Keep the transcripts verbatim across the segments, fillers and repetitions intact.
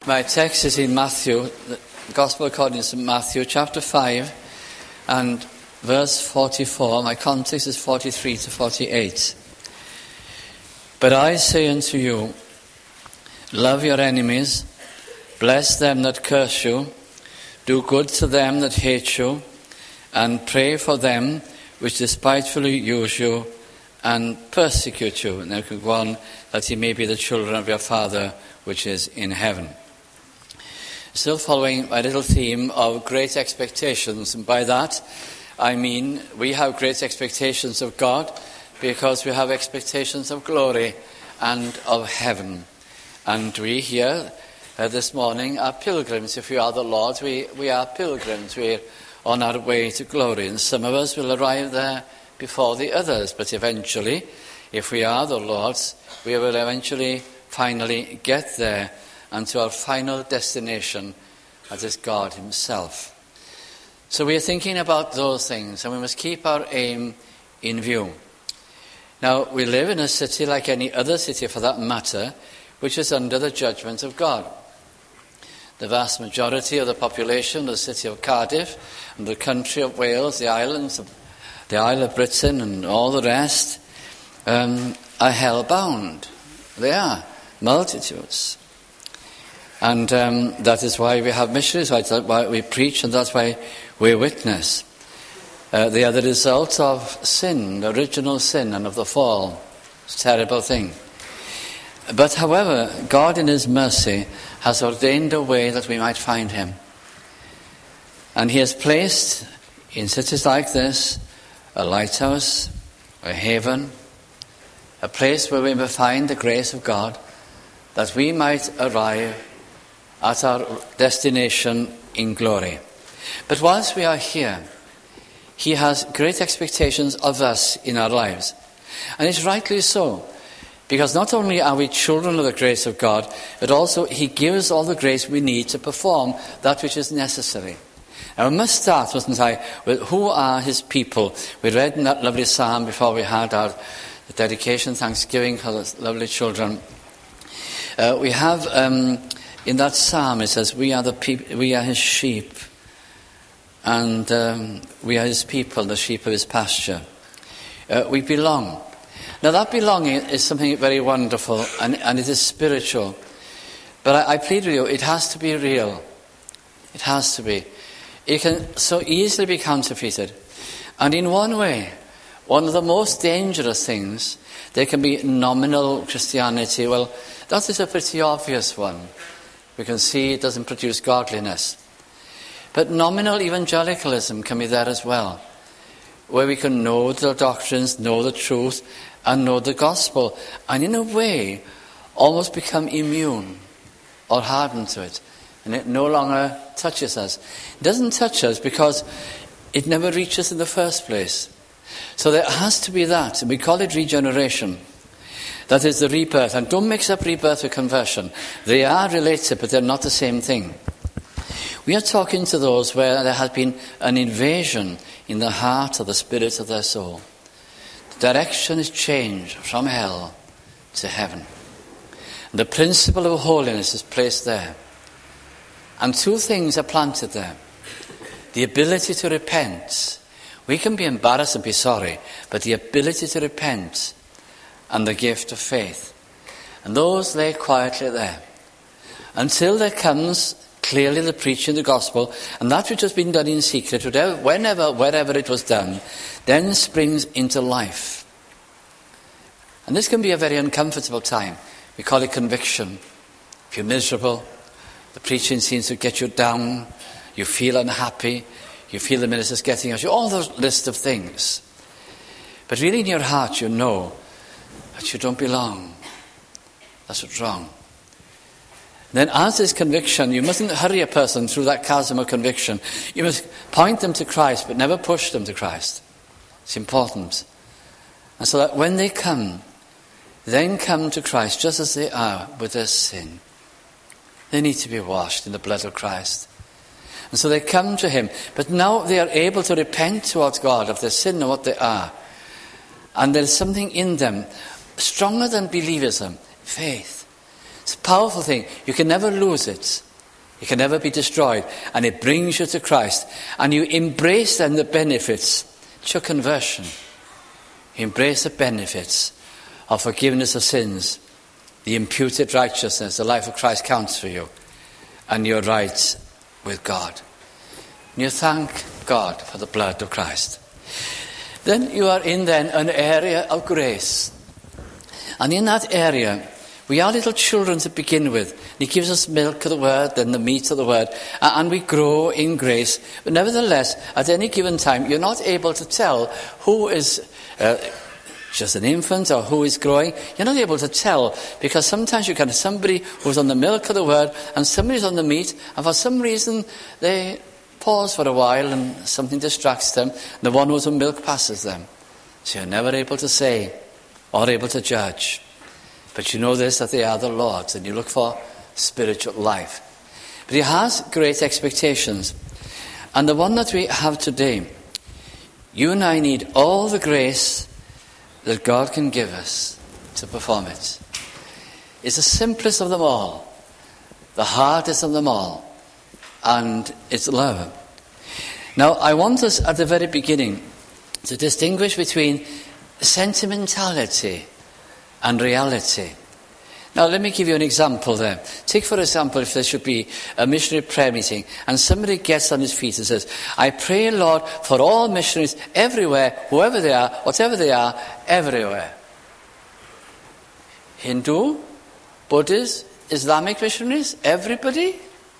My text is in Matthew, the Gospel according to Matthew, chapter five, and verse forty-four. My context is forty-three to forty-eight. But I say unto you, love your enemies, bless them that curse you, do good to them that hate you, and pray for them which despitefully use you and persecute you. And there could go on, that ye may be the children of your Father which is in heaven. Still following my little theme of great expectations, and by that I mean we have great expectations of God because we have expectations of glory and of heaven. And we here uh, this morning are pilgrims. If we are the Lord's, we, we are pilgrims. We're on our way to glory, and some of us will arrive there before the others, but eventually, if we are the Lord's, we will eventually finally get there and to our final destination, that is God himself. So we are thinking about those things, and we must keep our aim in view. Now, we live in a city like any other city for that matter, which is under the judgment of God. The vast majority of the population of the city of Cardiff and the country of Wales, the islands of the Isle of Britain and all the rest um, are hell-bound. They are, multitudes. And um, that is why we have missionaries, that's why we preach, and that's why we witness. Uh, they are the result of sin, the original sin, and of the fall. It's a terrible thing. But however, God in his mercy has ordained a way that we might find him. And he has placed in cities like this a lighthouse, a haven, a place where we may find the grace of God, that we might arrive at our destination in glory. But whilst we are here, he has great expectations of us in our lives. And it's rightly so, because not only are we children of the grace of God, but also he gives all the grace we need to perform that which is necessary. Now we must start, mustn't I, with who are his people. We read in that lovely psalm before we had our dedication, thanksgiving for the lovely children. Uh, we have um, in that psalm it says, "We are the peop- we are his sheep, and um, we are his people, the sheep of his pasture. Uh, we belong." Now that belonging is something very wonderful, and, and it is spiritual. But I, I plead with you, it has to be real. It has to be. It can so easily be counterfeited. And in one way, one of the most dangerous things, there can be nominal Christianity. Well, that is a pretty obvious one. We can see it doesn't produce godliness. But nominal evangelicalism can be there as well, where we can know the doctrines, know the truth, and know the gospel, and in a way almost become immune or hardened to it, and it no longer touches us. It doesn't touch us because it never reaches in the first place. So there has to be that, and we call it regeneration. That is the rebirth. And don't mix up rebirth with conversion. They are related, but they're not the same thing. We are talking to those where there has been an invasion in the heart or the spirit of their soul. The direction is changed from hell to heaven. And the principle of holiness is placed there. And two things are planted there. The ability to repent. We can be embarrassed and be sorry, but the ability to repent and the gift of faith. And those lay quietly there until there comes clearly the preaching of the gospel, and that which has been done in secret, whenever, wherever it was done, then springs into life. And this can be a very uncomfortable time. We call it conviction. If you're miserable, the preaching seems to get you down, you feel unhappy, you feel the minister's getting at you, all those list of things. But really in your heart you know that you don't belong. That's what's wrong. Then as this conviction, you mustn't hurry a person through that chasm of conviction. You must point them to Christ, but never push them to Christ. It's important. And so that when they come, then come to Christ just as they are with their sin. They need to be washed in the blood of Christ. And so they come to him. But now they are able to repent towards God of their sin and what they are. And there is something in them stronger than believism, faith. It's a powerful thing. You can never lose it. You can never be destroyed. And it brings you to Christ. And you embrace then the benefits. It's your conversion. You embrace the benefits of forgiveness of sins, the imputed righteousness, the life of Christ counts for you, and you're right with God. And you thank God for the blood of Christ. Then you are in then an area of grace. And in that area, we are little children to begin with. He gives us milk of the word, then the meat of the word, and we grow in grace. But nevertheless, at any given time, you're not able to tell who is uh, just an infant or who is growing. You're not able to tell, because sometimes you get somebody who's on the milk of the word and somebody's on the meat, and for some reason they pause for a while and something distracts them. The one who's on milk passes them. So you're never able to say or able to judge. But you know this, that they are the Lord's, and you look for spiritual life. But he has great expectations. And the one that we have today, you and I need all the grace that God can give us to perform it. It's the simplest of them all, the hardest of them all, and it's love. Now, I want us at the very beginning to distinguish between sentimentality and reality. Now, let me give you an example there. Take, for example, if there should be a missionary prayer meeting and somebody gets on his feet and says, I pray, Lord, for all missionaries everywhere, whoever they are, whatever they are, everywhere. Hindu, Buddhist, Islamic missionaries, everybody?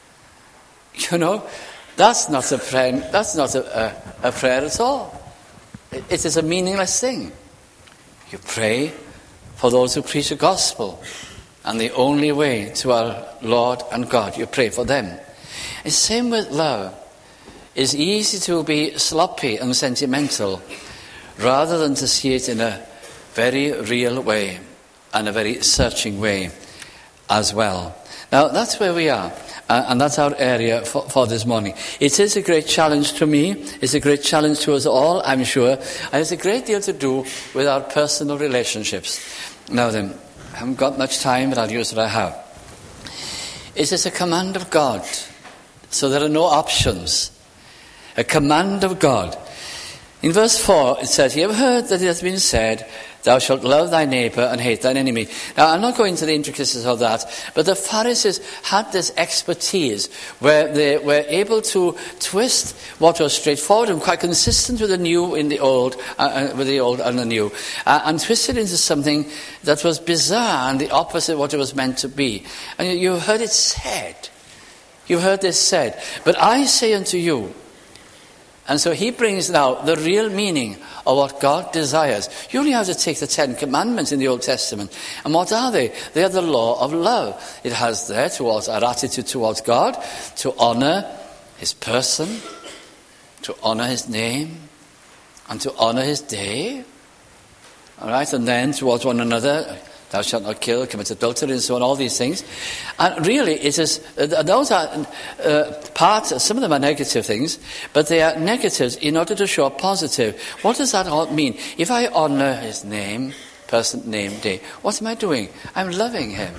You know, that's not a prayer, that's not a, a, a prayer at all. It, it is a meaningless thing. You pray for those who preach the gospel, and the only way to our Lord and God, you pray for them. It's the same with love. It's easy to be sloppy and sentimental rather than to see it in a very real way and a very searching way as well. Now, that's where we are, uh, and that's our area for, for this morning. It is a great challenge to me. It's a great challenge to us all, I'm sure. And it's a great deal to do with our personal relationships. Now then, I haven't got much time, but I'll use what I have. It is a command of God, so there are no options. A command of God. In verse four, it says, You have heard that it has been said, Thou shalt love thy neighbour and hate thine enemy. Now, I'm not going into the intricacies of that, but the Pharisees had this expertise where they were able to twist what was straightforward and quite consistent with the new in the old, uh, with the old and the new, uh, and twist it into something that was bizarre and the opposite of what it was meant to be. And you, you heard it said. You heard this said. But I say unto you, and so he brings now the real meaning of what God desires. You only have to take the Ten Commandments in the Old Testament. And what are they? They are the law of love. It has there towards our attitude towards God, to honour his person, to honour his name, and to honour his day. All right, and then towards one another, thou shalt not kill, commit adultery, and so on, all these things. And really, it is, uh, those are uh, parts, some of them are negative things, but they are negatives in order to show a positive. What does that all mean? If I honour his name, person, name, day, what am I doing? I'm loving him.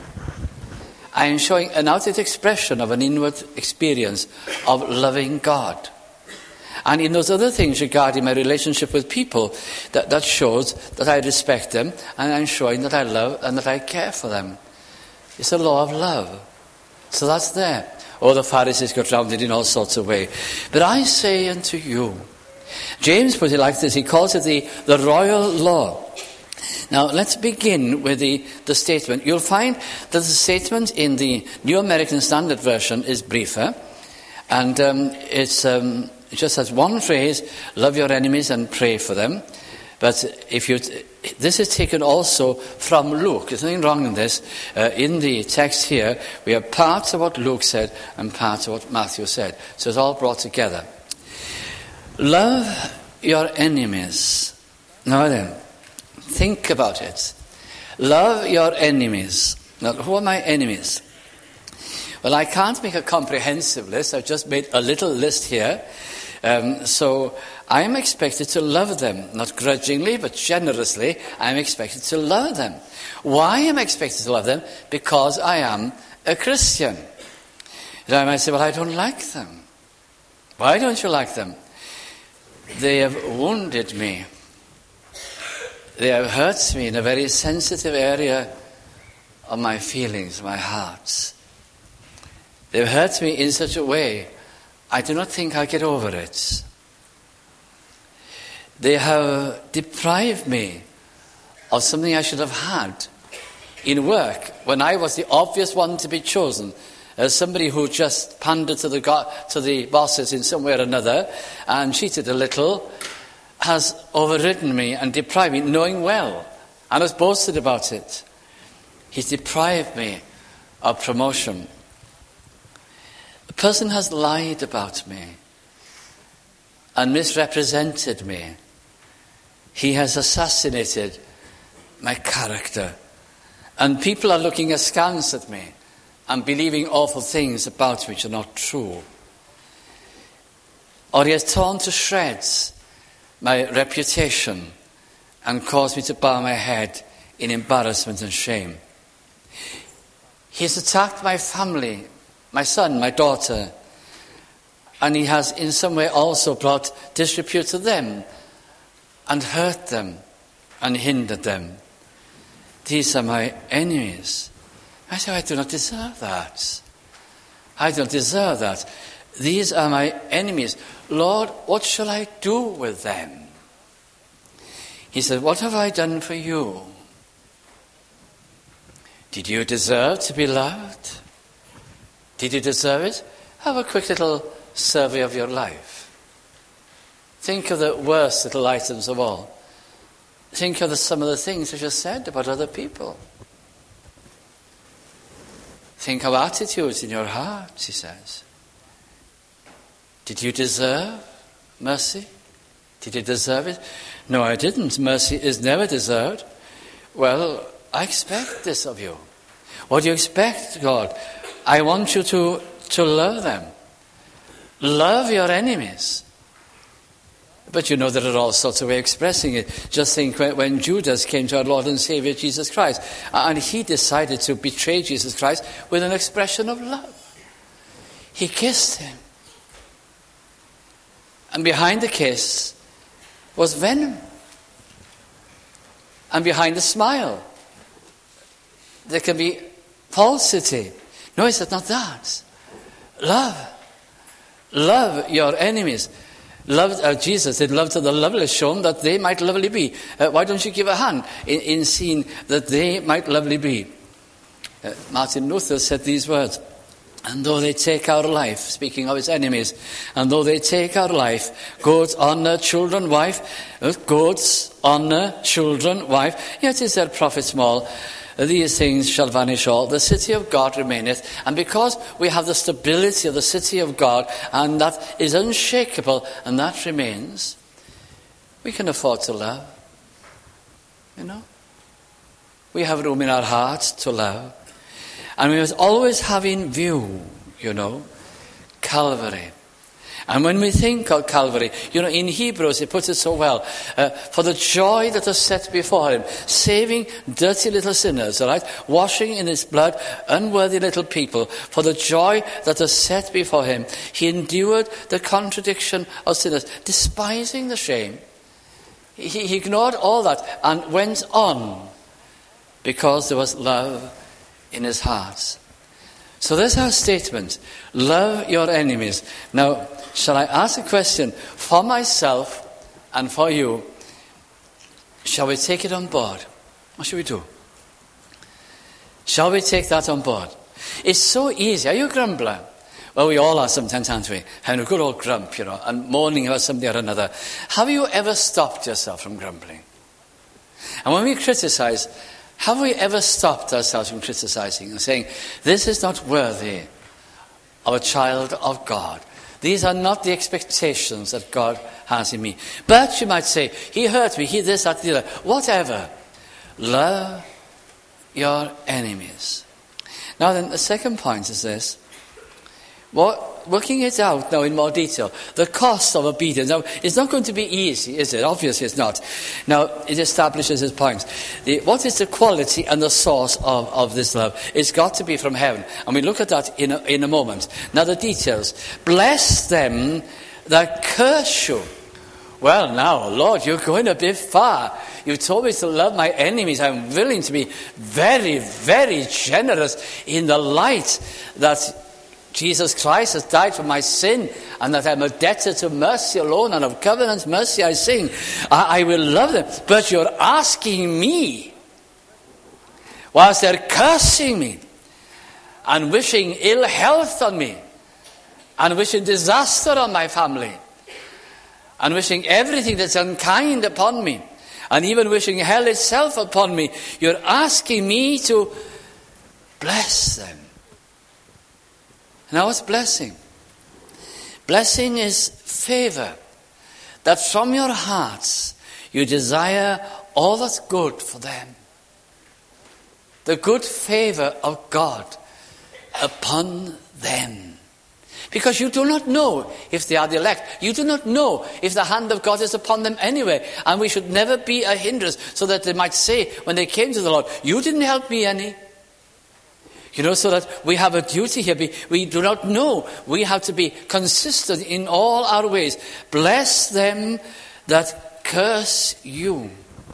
I am showing an outward expression of an inward experience of loving God. And in those other things regarding my relationship with people, that, that shows that I respect them, and I'm showing that I love and that I care for them. It's a law of love. So that's there. Oh, the Pharisees got round it in all sorts of ways. But I say unto you, James put it like this, he calls it the, the royal law. Now, let's begin with the, the statement. You'll find that the statement in the New American Standard Version is briefer, and um, it's... Um, It just has one phrase, love your enemies and pray for them. But if you, this is taken also from Luke. There's nothing wrong in this. Uh, in the text here, we have parts of what Luke said and parts of what Matthew said. So it's all brought together. Love your enemies. Now then, think about it. Love your enemies. Now, who are my enemies? Well, I can't make a comprehensive list. I've just made a little list here. Um, so I am expected to love them, not grudgingly, but generously. I am expected to love them. Why am I expected to love them? Because I am a Christian. And I might say, well, I don't like them. Why don't you like them? They have wounded me. They have hurt me in a very sensitive area of my feelings, my heart. They've hurt me in such a way I do not think I'll get over it. They have deprived me of something I should have had in work when I was the obvious one to be chosen, as somebody who just pandered to the go- to the bosses in some way or another and cheated a little, has overridden me and deprived me, knowing well, and has boasted about it. He's deprived me of promotion. A person has lied about me and misrepresented me. He has assassinated my character. And people are looking askance at me and believing awful things about me which are not true. Or he has torn to shreds my reputation and caused me to bow my head in embarrassment and shame. He has attacked my family, my son, my daughter, and he has in some way also brought disrepute to them and hurt them and hindered them. These are my enemies. I say, I do not deserve that. I don't deserve that. These are my enemies. Lord, what shall I do with them? He said, what have I done for you? Did you deserve to be loved? Did you deserve it? Have a quick little survey of your life. Think of the worst little items of all. Think of the, some of the things that you said about other people. Think of attitudes in your heart, he says. Did you deserve mercy? Did you deserve it? No, I didn't. Mercy is never deserved. Well, I expect this of you. What do you expect, God? I want you to, to love them. Love your enemies. But you know there are all sorts of ways of expressing it. Just think when, when Judas came to our Lord and Savior Jesus Christ, and he decided to betray Jesus Christ with an expression of love. He kissed him. And behind the kiss was venom. And behind the smile, there can be falsity. No, he said, not that. Love. Love your enemies. Love, uh, Jesus said, love to the loveless shown that they might lovely be. Uh, why don't you give a hand in, in seeing that they might lovely be? Uh, Martin Luther said these words, and though they take our life, speaking of his enemies, and though they take our life, goods, honour, children, wife, uh, goods, honour, children, wife, yet is their profit small. These things shall vanish all. The city of God remaineth. And because we have the stability of the city of God, and that is unshakable, and that remains, we can afford to love. You know? We have room in our hearts to love. And we must always have in view, you know, Calvary. And when we think of Calvary, you know, in Hebrews it puts it so well, uh, for the joy that was set before him, saving dirty little sinners, all right, washing in his blood unworthy little people, for the joy that was set before him, he endured the contradiction of sinners, despising the shame. He, he ignored all that and went on because there was love in his heart. So there's our statement. Love your enemies. Now, shall I ask a question for myself and for you? Shall we take it on board? What should we do? Shall we take that on board? It's so easy. Are you a grumbler? Well, we all are sometimes, aren't we? Having a good old grump, you know, and moaning about something or another. Have you ever stopped yourself from grumbling? And when we criticize, have we ever stopped ourselves from criticizing and saying, this is not worthy of a child of God. These are not the expectations that God has in me. But you might say, he hurt me, he this, that, the other. Whatever. Love your enemies. Now then, the second point is this. What working it out now in more detail. The cost of obedience. Now, it's not going to be easy, is it? Obviously it's not. Now, it establishes its points. The, what is the quality and the source of, of this love? It's got to be from heaven. And we look at that in a, in a moment. Now, the details. Bless them that curse you. Well, now, Lord, you're going a bit far. You told me to love my enemies. I'm willing to be very, very generous in the light that Jesus Christ has died for my sin and that I'm a debtor to mercy alone, and of covenant mercy I sing. I, I will love them. But you're asking me, whilst they're cursing me and wishing ill health on me and wishing disaster on my family, and wishing everything that's unkind upon me, and even wishing hell itself upon me, you're asking me to bless them. Now what's blessing? Blessing is favor. That from your hearts you desire all that's good for them. The good favor of God upon them. Because you do not know if they are the elect. You do not know if the hand of God is upon them anyway. And we should never be a hindrance, so that they might say when they came to the Lord, you didn't help me any. You know, so that we have a duty here. We do not know. We have to be consistent in all our ways. Bless them that curse you.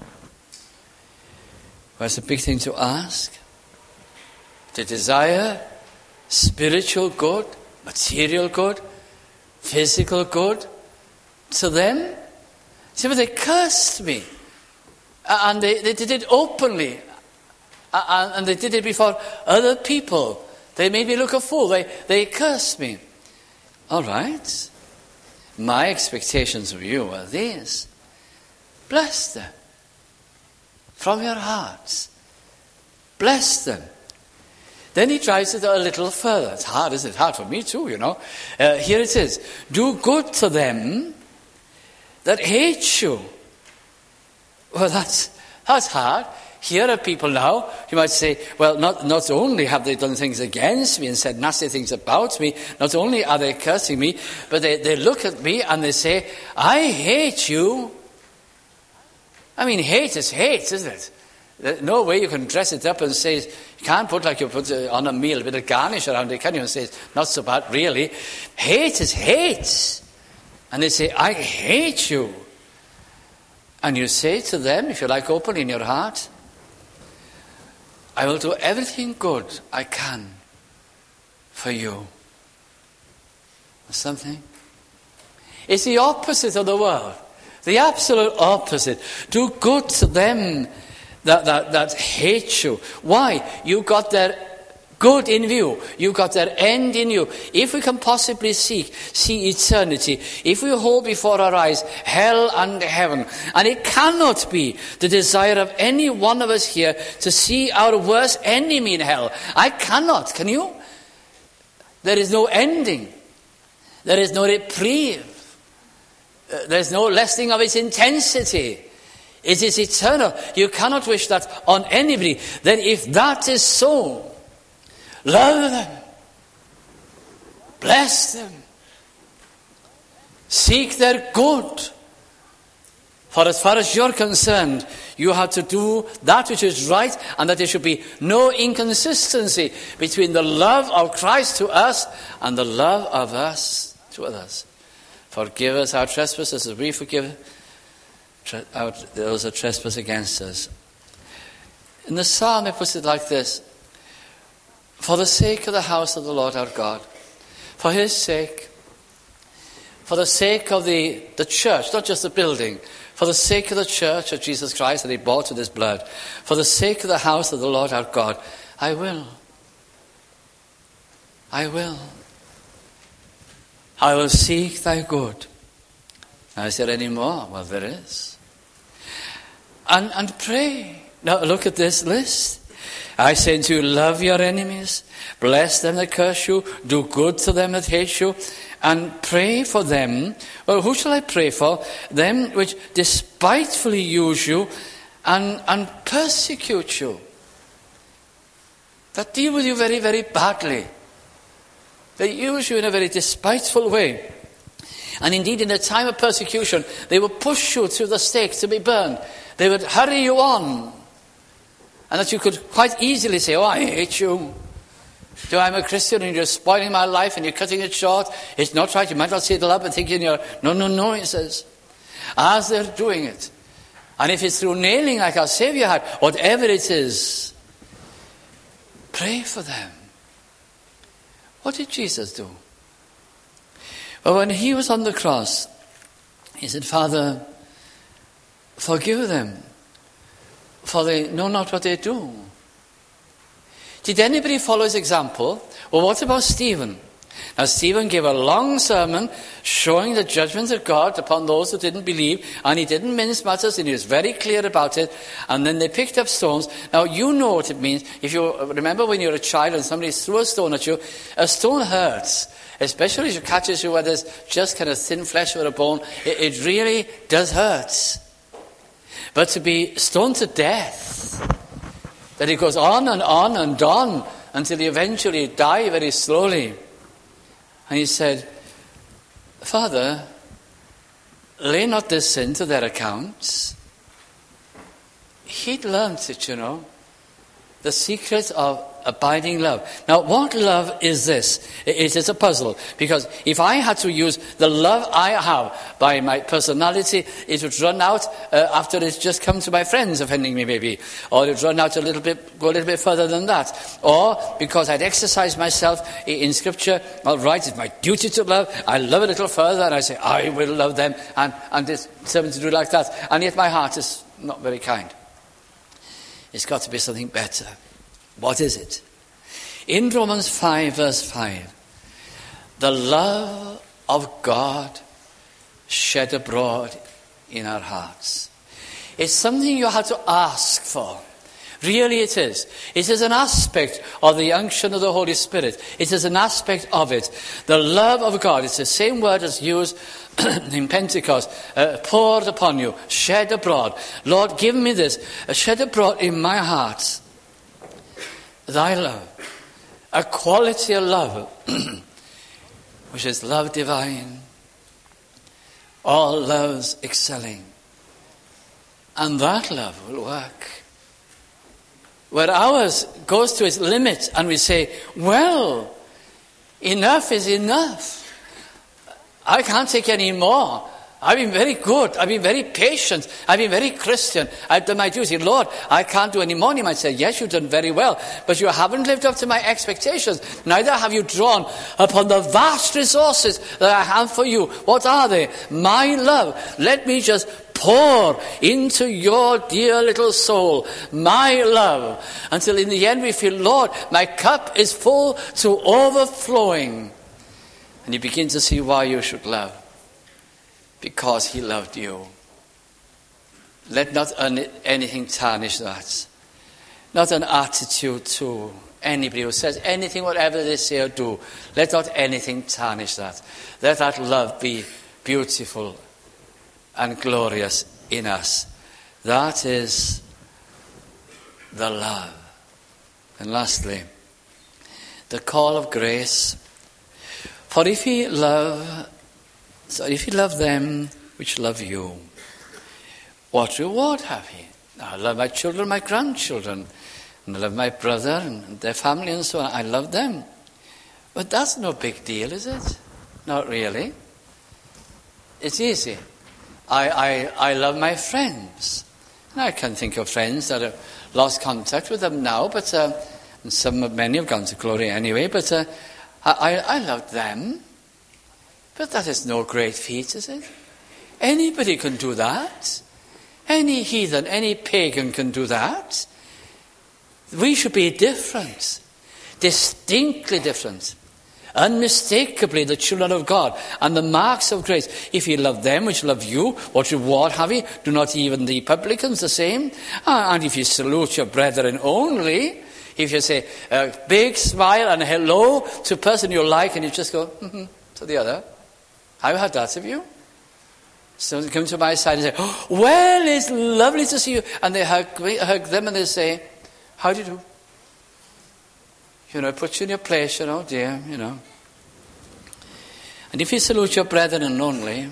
Well, it's a big thing to ask. To desire spiritual good, material good, physical good to them. See, but they cursed me. And they, they did it openly. And they did it before other people. They made me look a fool. They, they cursed me. All right. My expectations of you are these. Bless them. From your hearts. Bless them. Then he drives it a little further. It's hard, isn't it? Hard for me too, you know. Uh, here it is. Do good to them that hate you. Well, that's, that's hard. Here are people now, you might say, well, not, not only have they done things against me and said nasty things about me, not only are they cursing me, but they, they look at me and they say, I hate you. I mean, hate is hate, isn't it? There's no way you can dress it up and say, you can't put like you put on a meal, a bit of garnish around it, can you? And say, it's not so bad, really. Hate is hate. And they say, I hate you. And you say to them, if you like, open in your heart, I will do everything good I can for you. Something. It's the opposite of the world. The absolute opposite. Do good to them that, that, that hate you. Why? You got their good in view. You got their end in you. If we can possibly seek, see eternity, if we hold before our eyes hell and heaven, and it cannot be the desire of any one of us here to see our worst enemy in hell. I cannot. Can you? There is no ending. There is no reprieve. Uh, there's no lessening of its intensity. It is eternal. You cannot wish that on anybody. Then if that is so, love them. Bless them. Seek their good. For as far as you're concerned, you have to do that which is right, and that there should be no inconsistency between the love of Christ to us and the love of us to others. Forgive us our trespasses as we forgive Our, those that trespass against us. In the psalm it puts it like this: for the sake of the house of the Lord our God, for his sake, for the sake of the, the church, not just the building, for the sake of the church of Jesus Christ that he bought with his blood, for the sake of the house of the Lord our God, I will. I will. I will seek thy good. Now, is there any more? Well, there is. And, and pray. Now, look at this list. I say to you, love your enemies, bless them that curse you, do good to them that hate you, and pray for them. Well, who shall I pray for? Them which despitefully use you and, and persecute you. That deal with you very, very badly. They use you in a very despiteful way. And indeed, in a time of persecution, they would push you through the stake to be burned. They would hurry you on. And that you could quite easily say, oh, I hate you. So I'm a Christian and you're spoiling my life and you're cutting it short. It's not right. You might not say it up and thinking you're, no, no, no, he says. As they're doing it. And if it's through nailing like our Savior had, whatever it is, pray for them. What did Jesus do? Well, when he was on the cross, he said, Father, forgive them, for they know not what they do. Did anybody follow his example? Well, what about Stephen? Now, Stephen gave a long sermon showing the judgment of God upon those who didn't believe, and he didn't mince matters, and he was very clear about it. And then they picked up stones. Now, you know what it means. If you remember when you were a child and somebody threw a stone at you, a stone hurts, especially if it catches you where there's just kind of thin flesh or a bone. It, it really does hurt. But to be stoned to death, that it goes on and on and on until you eventually die very slowly. And he said, Father, lay not this sin to their accounts. He'd learnt it, you know. The secret of abiding love. Now, what love is this? It is a puzzle. Because if I had to use the love I have by my personality, it would run out uh, after it's just come to my friends offending me, maybe. Or it would run out a little bit, go a little bit further than that. Or because I'd exercise myself in Scripture, all right, it's my duty to love. I love a little further, and I say, I will love them. And, and it's something to do like that. And yet my heart is not very kind. It's got to be something better. What is it? In Romans five, verse five, the love of God shed abroad in our hearts. It's something you have to ask for. Really it is. It is an aspect of the unction of the Holy Spirit. It is an aspect of it. The love of God, it's the same word as used in Pentecost, uh, poured upon you, shed abroad. Lord, give me this, uh, shed abroad in my heart. Thy love, a quality of love, which is love divine, all loves excelling. And that love will work. Where ours goes to its limit and we say, well, enough is enough. I can't take any more. I've been very good. I've been very patient. I've been very Christian. I've done my duty. Lord, I can't do any more. And you might say, yes, you've done very well. But you haven't lived up to my expectations. Neither have you drawn upon the vast resources that I have for you. What are they? My love. Let me just pour into your dear little soul my love. Until in the end we feel, Lord, my cup is full to overflowing. And you begin to see why you should love. Because he loved you. Let not anything tarnish that. Not an attitude to anybody who says anything, whatever they say or do. Let not anything tarnish that. Let that love be beautiful and glorious in us. That is the love. And lastly, the call of grace. For if ye love So if you love them which love you, what reward have ye? Now, I love my children, my grandchildren, and I love my brother and their family and so on. I love them. But that's no big deal, is it? Not really. It's easy. I, I, I love my friends. And I can think of friends that have lost contact with them now, but uh, and some, many have gone to glory anyway, but uh, I, I, I love them. But that is no great feat, is it? Anybody can do that. Any heathen, any pagan can do that. We should be different. Distinctly different. Unmistakably the children of God. And the marks of grace. If you love them which love you, what reward have you? Do not even the publicans the same? And if you salute your brethren only, if you say a big smile and hello to a person you like and you just go, mm-hmm, to the other. I've had that, have you? Someone come to my side and say, oh, well, it's lovely to see you. And they hug me, hug them and they say, how do you do? You know, put you in your place, you know, dear, you know. And if ye salute your brethren only,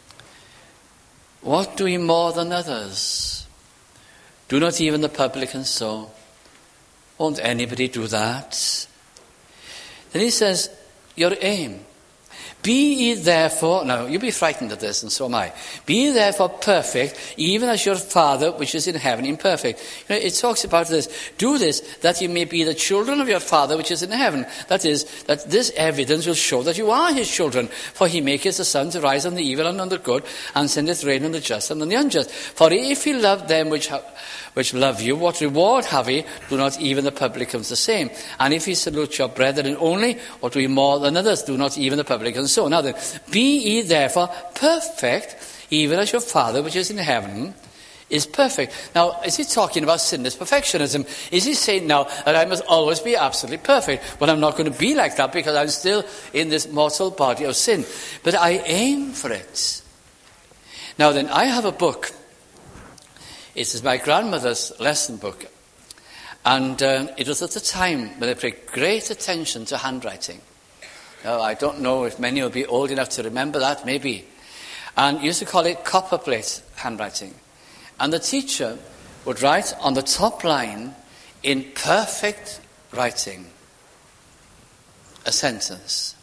what do ye more than others? Do not even the publicans so? Won't anybody do that? Then he says, your aim. Be ye therefore, now you'll be frightened at this, and so am I. Be ye therefore perfect, even as your Father which is in heaven is perfect. You know, it talks about this. Do this, that ye may be the children of your Father which is in heaven. That is, that this evidence will show that you are his children. For he maketh the sun to rise on the evil and on the good, and sendeth rain on the just and on the unjust. For if ye love them which have, which love you, what reward have ye? Do not even the publicans the same? And if ye salute your brethren only, what do ye more than others? Do not even the publicans so? Now then, be ye therefore perfect, even as your Father which is in heaven is perfect. Now, is he talking about sinless perfectionism? Is he saying now that I must always be absolutely perfect? Well, I'm not going to be like that because I'm still in this mortal body of sin. But I aim for it. Now then, I have a book. It is my grandmother's lesson book. And uh, it was at the time when I paid great attention to handwriting. Now, I don't know if many will be old enough to remember that, maybe. And used to call it copperplate handwriting. And the teacher would write on the top line, in perfect writing, a sentence.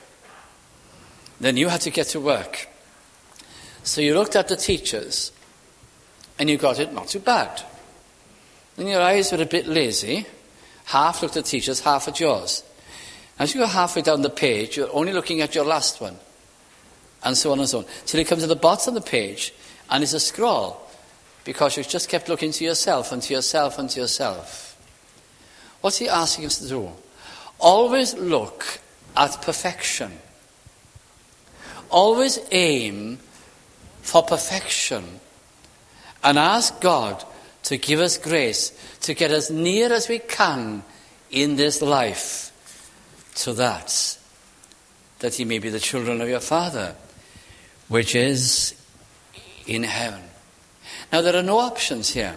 Then you had to get to work. So you looked at the teachers, and you got it not too bad. Then your eyes were a bit lazy. Half looked at the teachers, half at yours. As you go halfway down the page, you're only looking at your last one. And so on and so on. Till you come to the bottom of the page, and it's a scroll. Because you've just kept looking to yourself, and to yourself, and to yourself. What's he asking us to do? Always look at perfection. Always aim for perfection. And ask God to give us grace to get as near as we can in this life to that, that ye may be the children of your Father, which is in heaven. Now, there are no options here.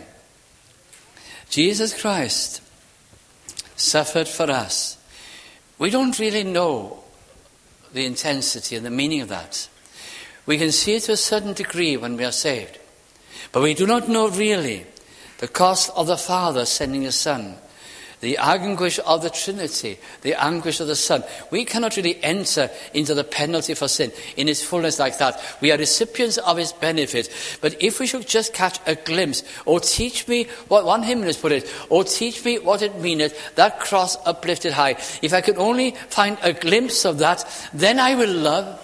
Jesus Christ suffered for us. We don't really know the intensity and the meaning of that. We can see it to a certain degree when we are saved. But we do not know really the cost of the Father sending his Son, the anguish of the Trinity, the anguish of the Son. We cannot really enter into the penalty for sin in its fullness like that. We are recipients of his benefit. But if we should just catch a glimpse, or teach me what one hymnist put it, or teach me what it meaneth, that cross uplifted high. If I could only find a glimpse of that, then I will love.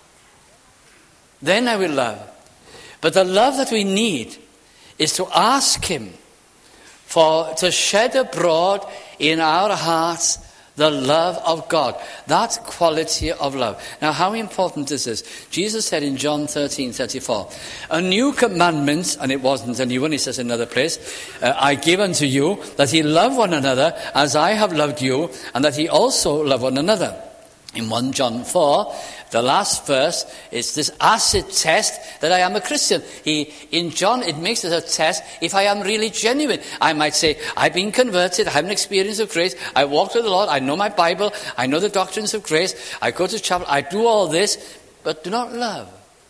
Then I will love. But the love that we need is to ask him for to shed abroad in our hearts the love of God. That quality of love. Now, how important is this? Jesus said in John thirteen thirty-four, a new commandment, and it wasn't a new one, he says in another place, uh, I give unto you that ye love one another as I have loved you, and that ye also love one another. In First John four, the last verse, is this acid test that I am a Christian. He, in John, it makes it a test if I am really genuine. I might say, I've been converted, I have an experience of grace, I walk with the Lord, I know my Bible, I know the doctrines of grace, I go to chapel, I do all this, but do not love.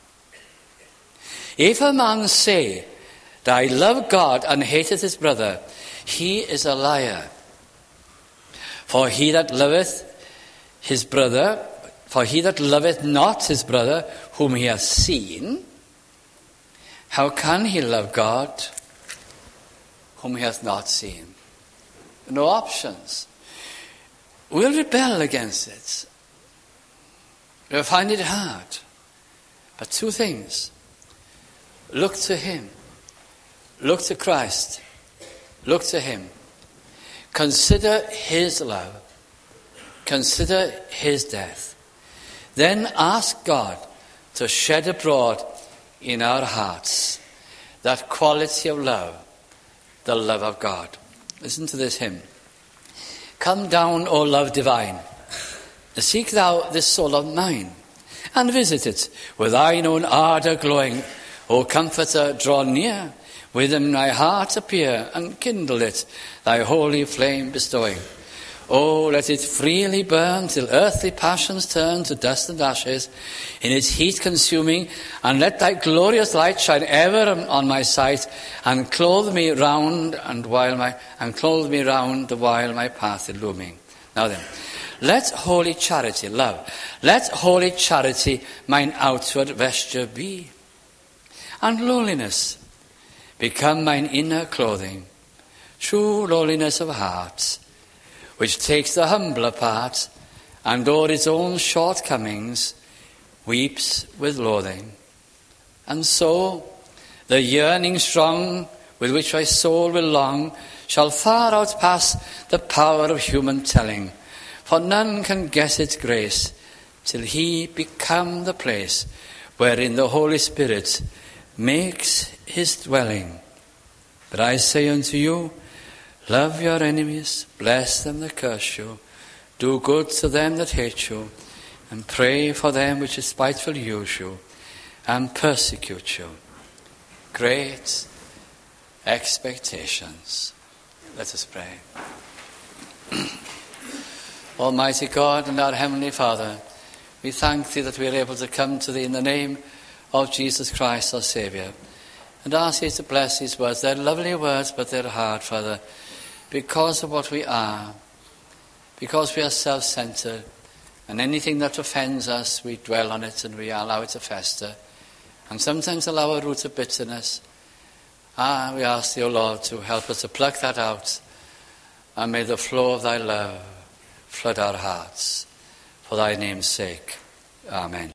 If a man say that I love God and hateth his brother, he is a liar. For he that loveth his brother, for he that loveth not his brother whom he hath seen, how can he love God whom he hath not seen? No options. We'll rebel against it. We'll find it hard. But two things. Look to him. Look to Christ. Look to him. Consider his love. Consider his death. Then ask God to shed abroad in our hearts that quality of love, the love of God. Listen to this hymn. Come down, O love divine, seek thou this soul of mine, and visit it with thine own ardour glowing. O Comforter, draw near, within my heart appear, and kindle it, thy holy flame bestowing. Oh, let it freely burn till earthly passions turn to dust and ashes in its heat consuming, and let thy glorious light shine ever on my sight, and clothe me round and while my and clothe me round the while my path illuming. Now then, let holy charity, love, let holy charity mine outward vesture be, and lowliness become mine inner clothing, true lowliness of heart, which takes the humbler part, and o'er its own shortcomings weeps with loathing. And so the yearning strong with which my soul will long shall far outpass the power of human telling, for none can guess its grace till he become the place wherein the Holy Spirit makes his dwelling. But I say unto you, love your enemies, bless them that curse you, do good to them that hate you, and pray for them which despitefully use you and persecute you. Great expectations. Let us pray. Almighty God and our Heavenly Father, we thank Thee that we are able to come to Thee in the name of Jesus Christ, our Saviour, and ask Thee to bless these words. They're lovely words, but they're hard, Father, because of what we are, because we are self-centered, and anything that offends us, we dwell on it and we allow it to fester, and sometimes allow a root of bitterness. Ah, we ask Thee, O Lord, to help us to pluck that out, and may the flow of Thy love flood our hearts. For Thy name's sake. Amen.